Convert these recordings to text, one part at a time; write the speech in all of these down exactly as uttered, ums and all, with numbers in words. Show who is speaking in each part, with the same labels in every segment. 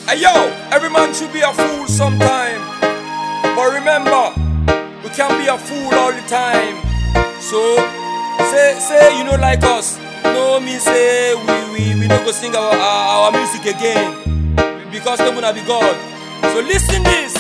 Speaker 1: Hey yo, every man should be a fool sometime. But remember, we can't be a fool all the time. So, say, say you know like us. No me say we, we, we don't go sing our, our, our music again. Because they wanna be God. So listen this.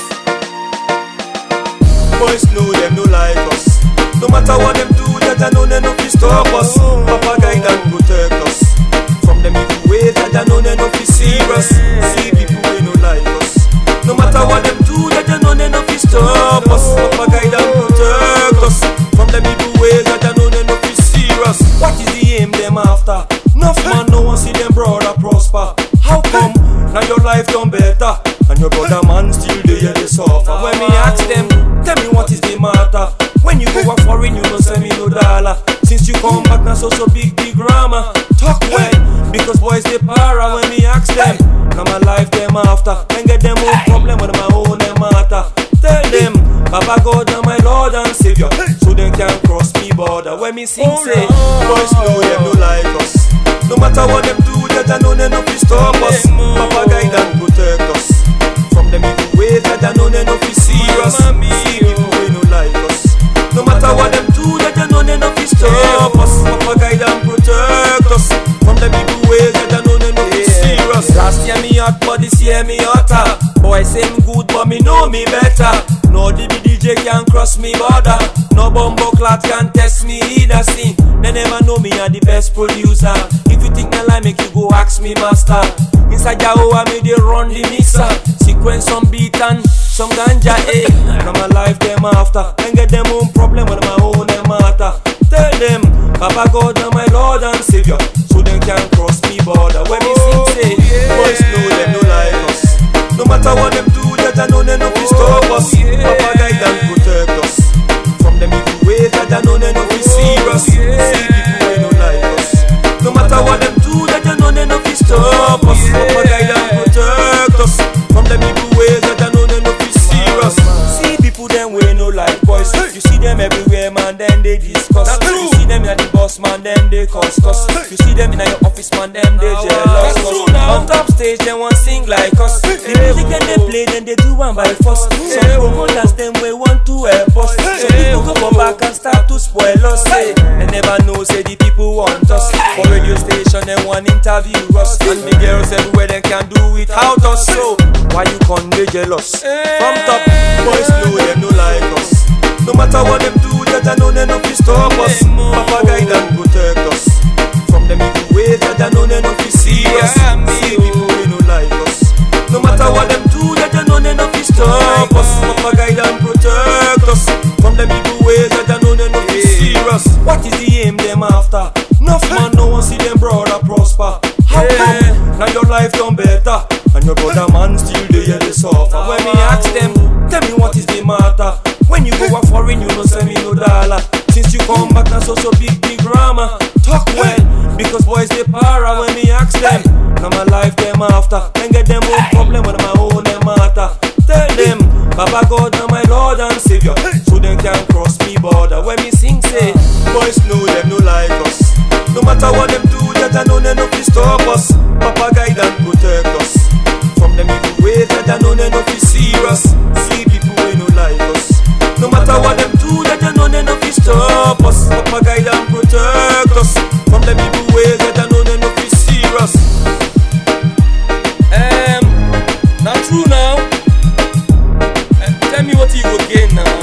Speaker 2: Boys know them no like us. No matter what them do, Jaja know they no fi stop us. Papa guide and protect us from them evil ways. Jaja know they no fi serious. See people we no like us. No matter what them do, Jaja know they no fi stop us. Papa guide and protect us from them evil ways. Jaja know they no fi serious. What is the aim them after? Enough man no one see them brother prosper. How come now your life done better and your brother man still there they suffer? When me ask them, tell me what is the matter? When you go a foreign, you don't send me no dollar. Since you come back now, so so big big grammar. Talk well, because boys they para. When me ask them, now my life them after. And get them own problem with my own them matter. Tell them, Papa God and my Lord and Savior, so they can cross me border. When me sing say, boys know them no like us. No matter what them do, Jaja know they no fi stop us. Papa guide and protect us from them evil ways. Jaja know they no fi serious. See people we no like us. No matter what them do, Jaja know they no fi stop us. Papa guide and protect us from them evil ways. Jaja know they no fi serious. Last year me hot, but this year me hotter. Boy say me good, but me know me better. No D B D J can cross me border. No bumbo clat can test me either. See, they never know me are the best producer. If you think I lie, make you go ask me master. Inside Yahoo I made they run the mixer. Sequence some beat and some ganja, eh. Now my life them after. And get them own problem with my own them matter. Tell them, Papa God and my Lord and Savior, so they can cross me border. When me sing say, boys know them no like us. No matter what them do, Jaja know they no fi stop us. Papa guide and protect us from them evil ways. Jaja know they no fi serious. See people we no like us. No matter what them do, Jaja know they no fi stop us. Papa guide and protect us from them evil ways. Jaja know they no fi serious. See people them we no like boys. You see them everywhere, man, then they discuss. You see them in the boss, man, then they cuss cuss. You see them in your office, man, then they jealous. On top stage, they want sing like us. The music then they play, then they do one by force. Some promoters them we want to help us. So people go for back and start to spoil us. Say, they never know, say the people want us. For radio station, they want interview us. And the girls everywhere, they can do without us. So, why you can't be jealous? From top, boys know them no like us. No matter what them do, Jaja know they no fi stop us. Papa guide and protect us from them evil ways. Jaja know they no fi serious. See people we no like us. No matter what them do, Jaja know they no fi stop us. Papa guide and protect us from them evil ways. Jaja know they no fi serious. What is the aim them after? Enough man no one see them brother prosper. How come now your life done better and your brother man still there they suffer? When me ask them, tell me what is the matter? When you go a foreign, you don't send me no dollar. Since you come back now, so so big big grammar. Talk well, because boys they para. When me ask them, now my life them after. And get them own problem with my own them matter. Tell them, Papa God and my Lord and Savior, so they can cross me border. When me sing say, boys know them no like us. No matter what them do, Jaja know they no fi stop us. Papa guide and protect us from them evil ways. Jaja know they no fi serious. See people we no like us. No matter what them do, Jaja know they no fi stop us. Papa guide and protect us from them evil ways. Jaja know they no fi serious.
Speaker 1: Um, not true now. Uh, tell me what you go gain now.